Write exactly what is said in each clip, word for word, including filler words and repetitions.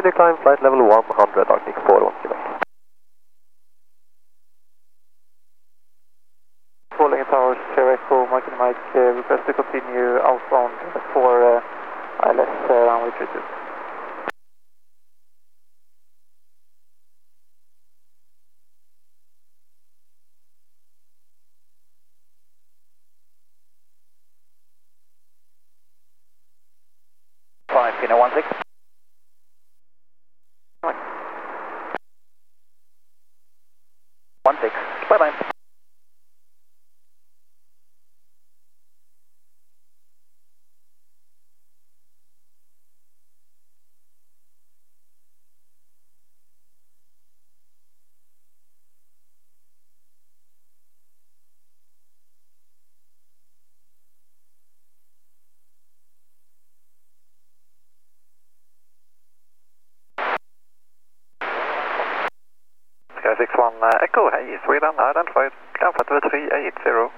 decline flight level one hundred, Arctic four one, Quebec. Calling Towers, Sierra Echo, Mike and Mike, uh, request to continue outbound for uh, I L S uh, runway three two. five, Kino one six. one six, bye bye. Sky six one uh, Echo, hey, Sweden, identified, climb flight three eight zero.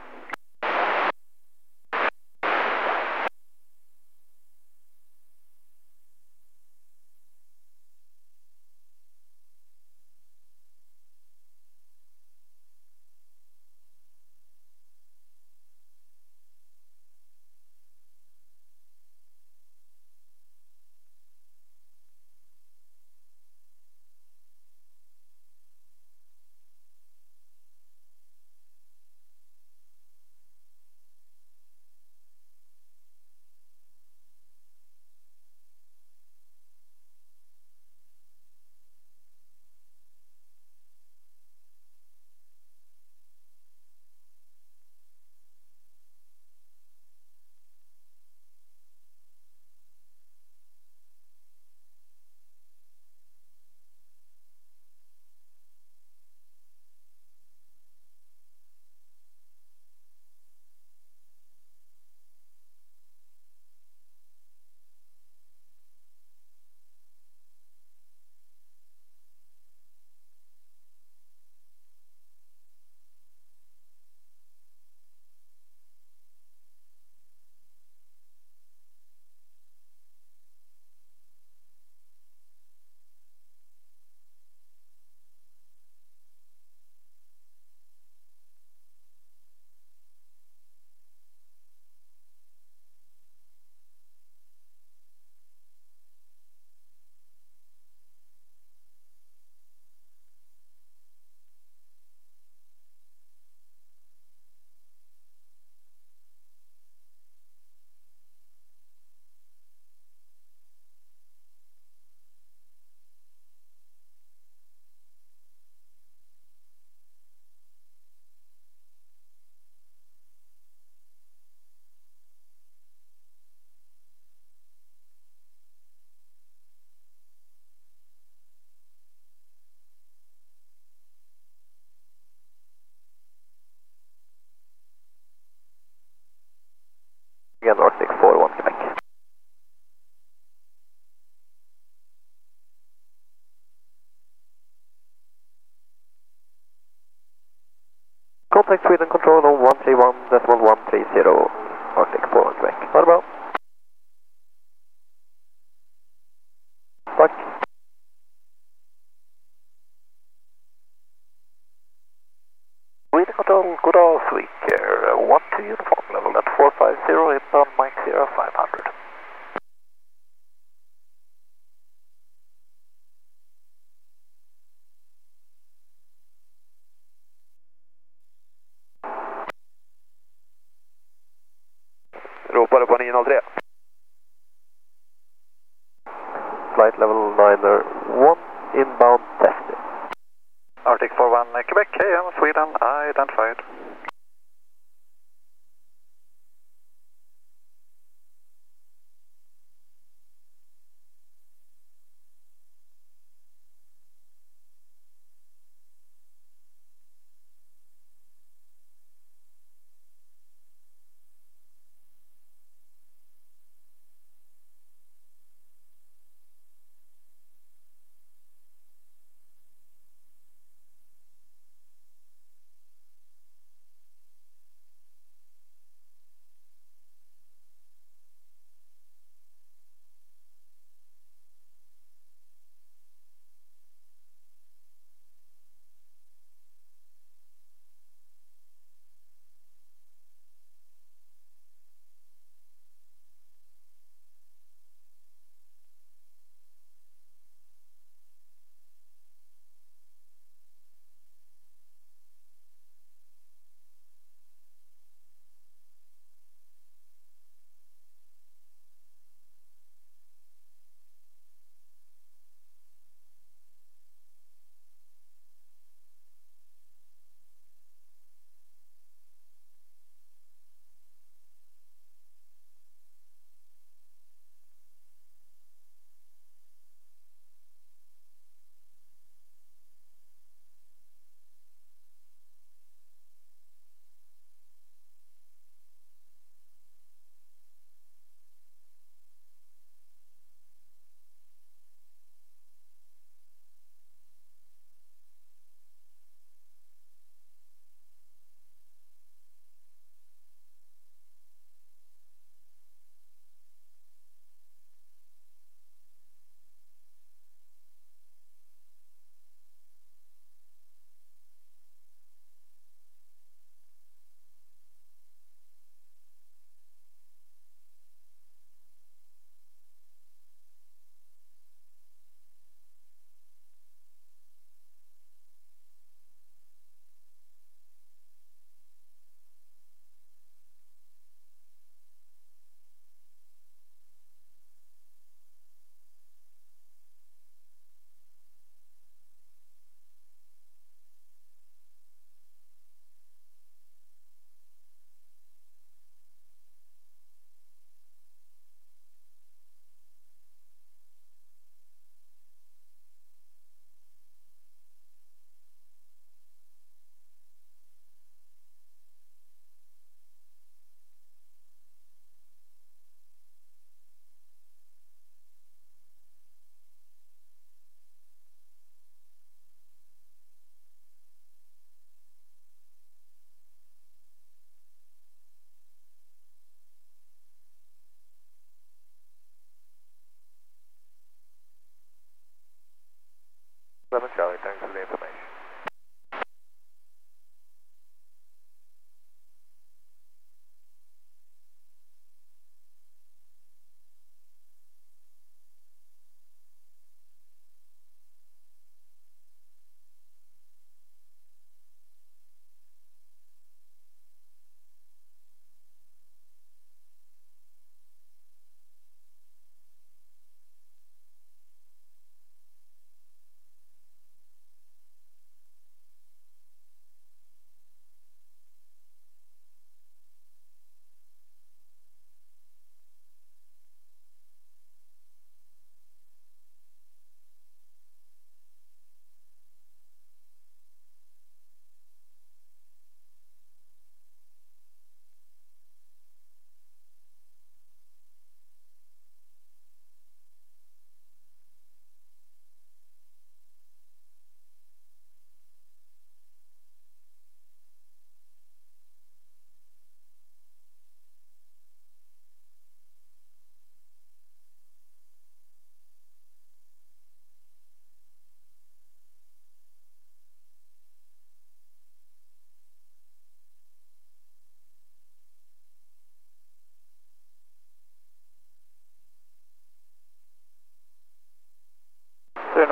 Again, Arctic four one, Quebec. Contact Sweden control on one three one decimal one three zero, Arctic four one, Quebec. Vad bra. Tack. Sweden control, good all sweet here, uh, one two uniform level at four five zero, inbound Mike Sierra five hundred. Ropade på nio noll tre. Flight level niner one, inbound testing. Arctic four one, uh, Quebec, K M, Sweden, identified.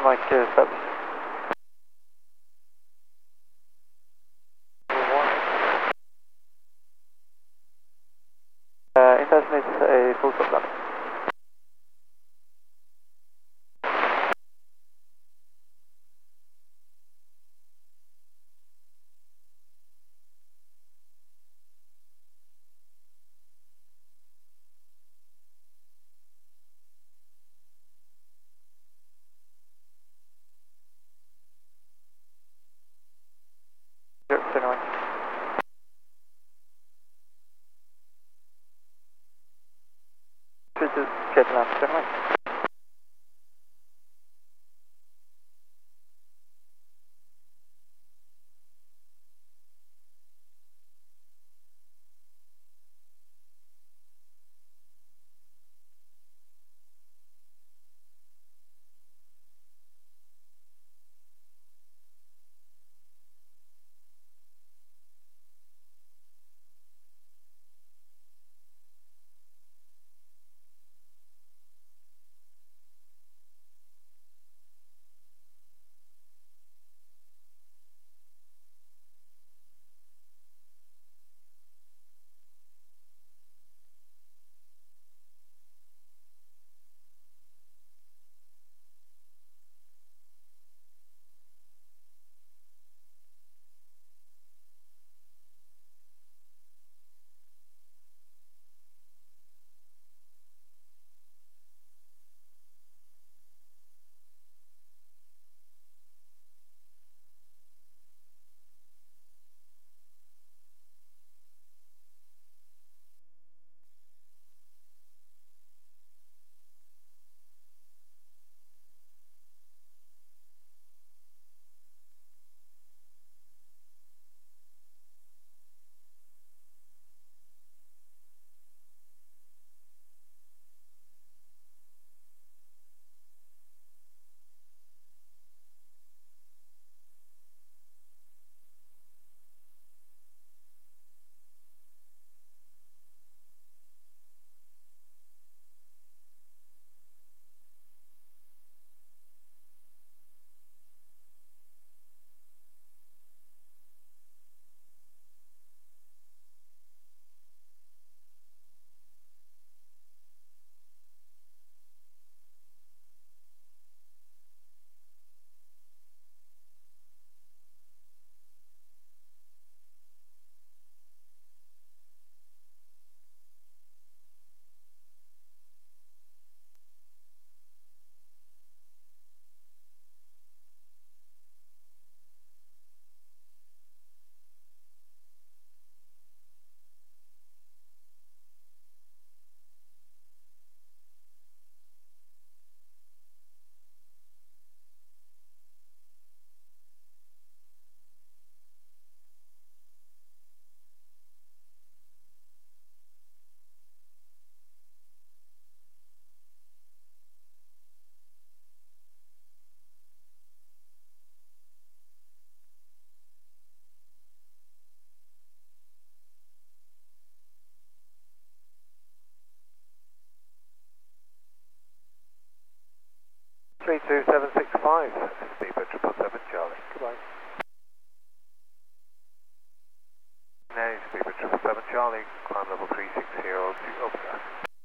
Mike uh, seven. Uh, intention is a full stop landing. Sure, turn away. Three two, straight land, turn away. three two seven six five, Speedbird triple seven Charlie, goodbye. No, Speedbird triple seven Charlie, climb level three six zero to Oscar.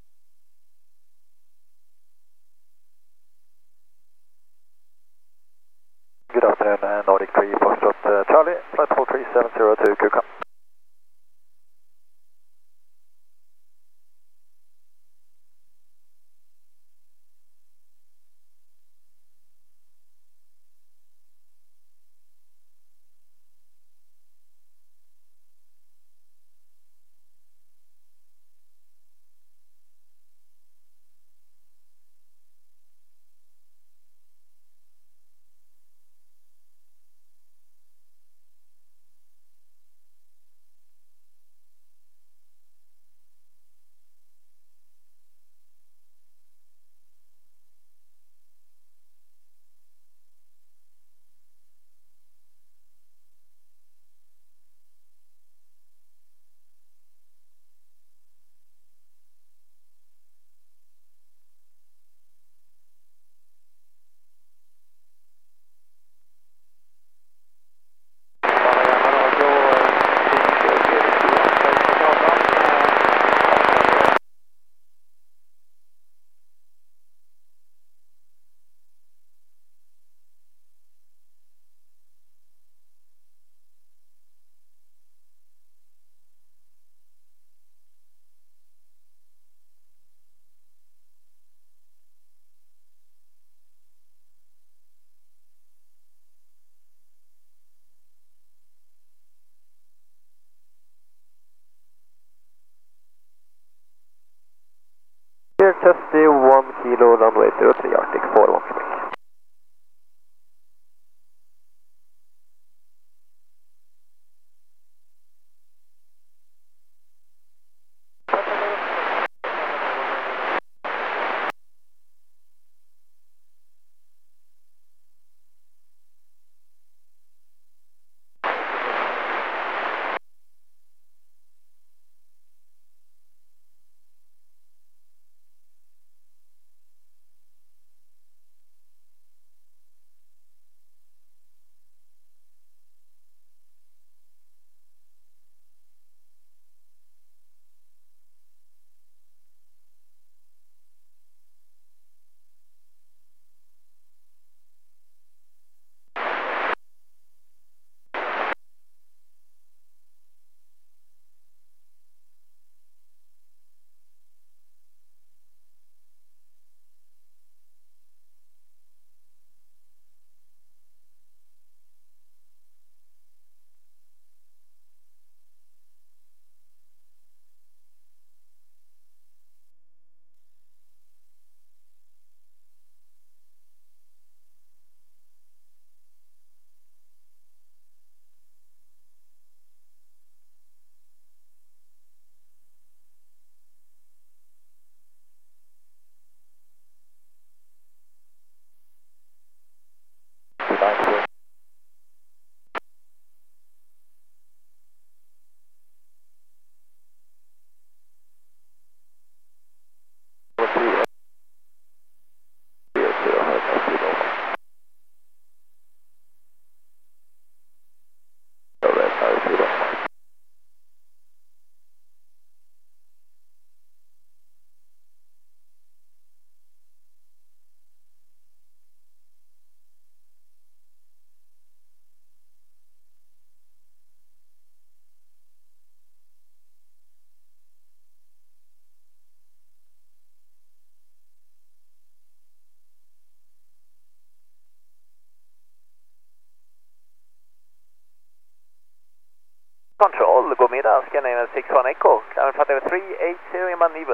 Good afternoon, uh, Nordic three, Foxtrot uh, Charlie, flight four three seven zero to Kuka. Dusty, one kilo, runway zero three, Arctic four one Quebec. Control, god middag, Scandinavian six one Echo, climbing flight level three eight zero in Malmöven.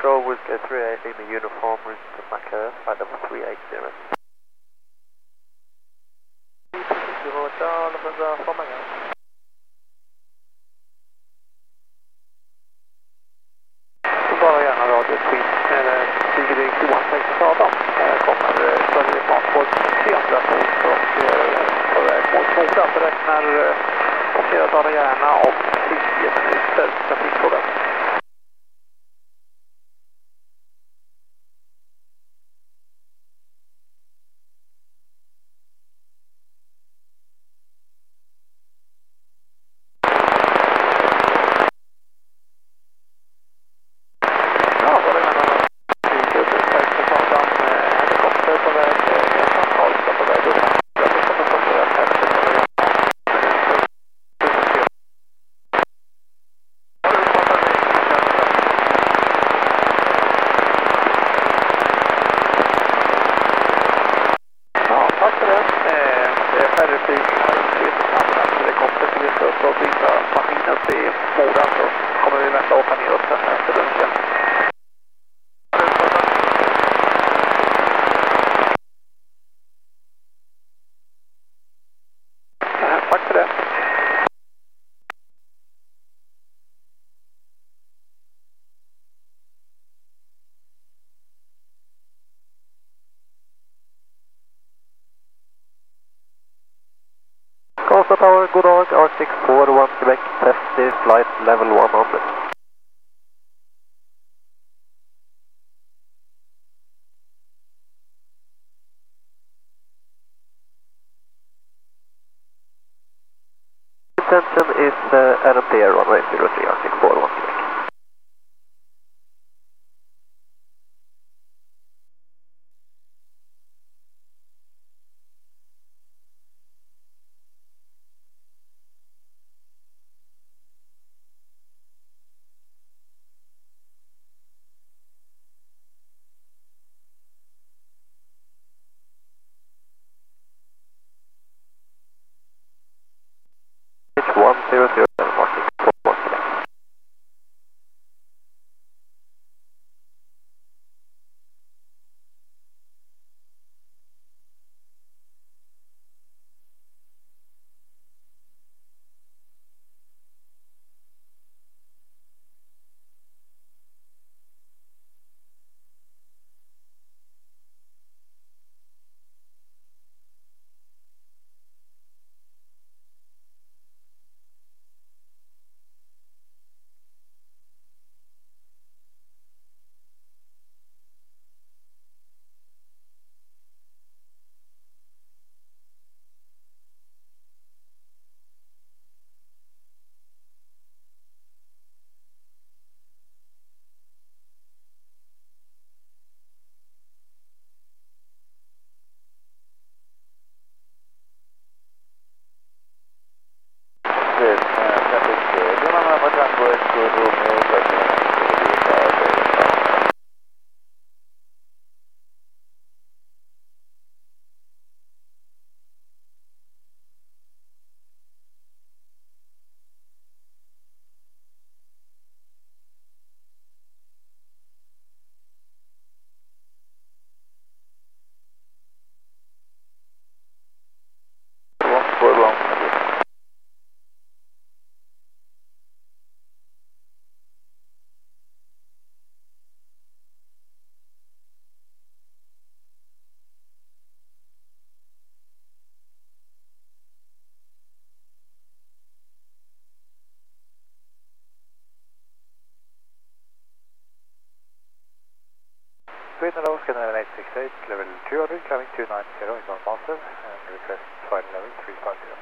control, Whiskey three eighty in the uniform, route to Macau, flight level three eighty. Roger, from Macau. Bara gärna radio Twin, flyger det tjugoett Adam, kommer följer fartbord trehundratolv och på väg mot Mora, beräknar passerat Dala Järna och tio minuter trafikfråga. Costa Tower, god dag, R six four one Quebec, test is flight level one hundred. Intention is uh, R M P runway zero three, R six four one Quebec. one zero zero seven, R six four one Quebec. Sweden Hello, Scandinavian eight six eight, level two hundred, climbing two nine zero, is on massive, and request flight level three five zero.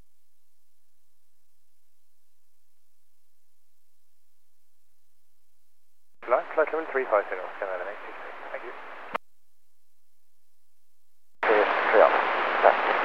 Line, flight level three five zero, Scandinavian eight six eight, thank you. Yes, three up, thank you.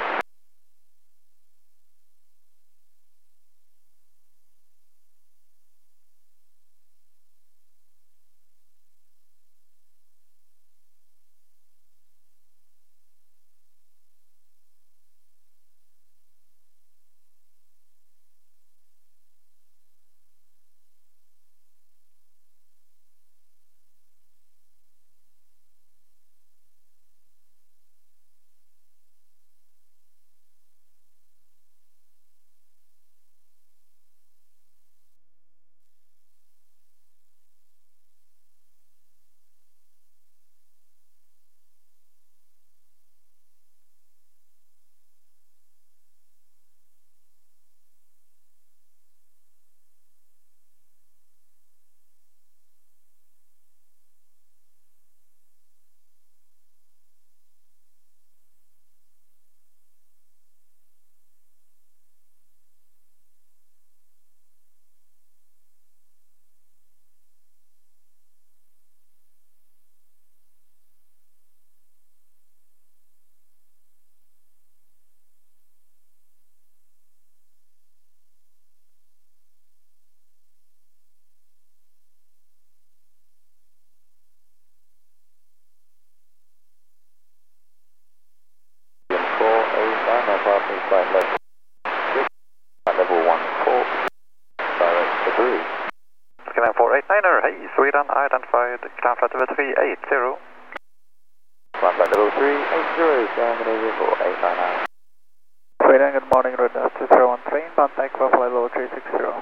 Hey, Sweden identified, climb flight level three eight zero. Climb flight level three eight zero, Scandinavia four eight nine nine. Sweden, good morning, Red Dust two zero one three, contact for flight level three six zero.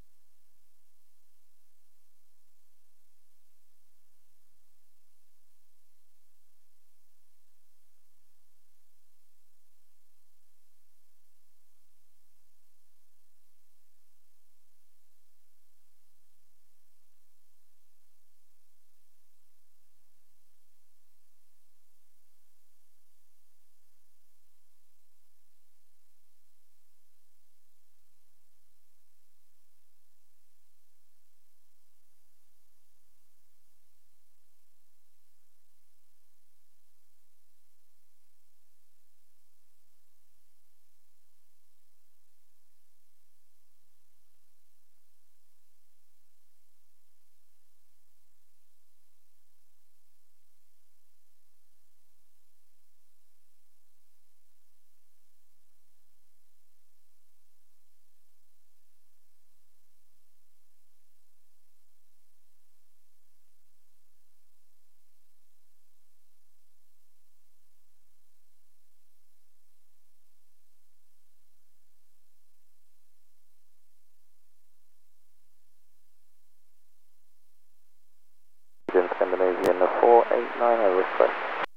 Scandinavian four eight nine zero request.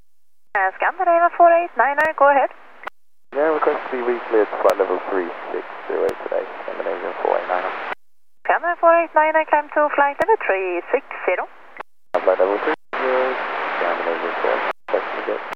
Uh, Scandinavia four eight nine nine, go ahead. Yeah, request to be recleared to flight level three six zero today, Scandinavian four eight nine zero. Scandinavia four eight nine nine, climb to flight level three six zero. Flight level three zero, Scandinavian four eight nine nine, to get.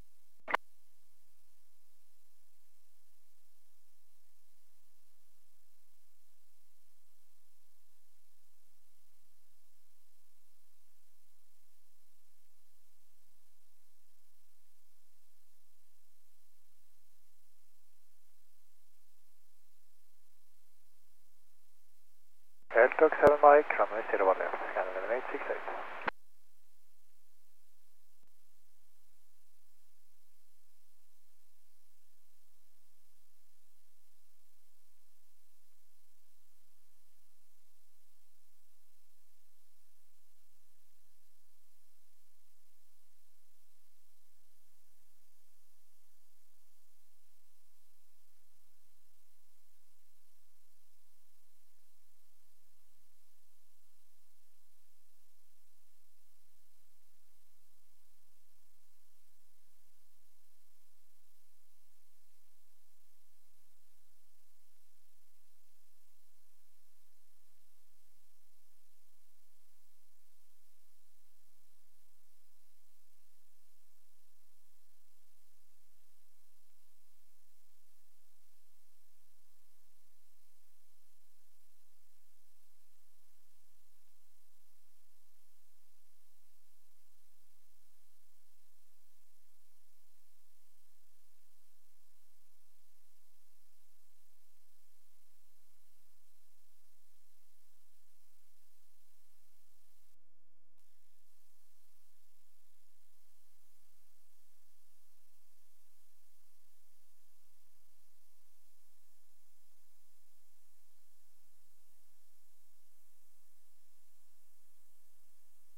Air Talk seven Mike, runway zero one left, Scandinavia eight six eight.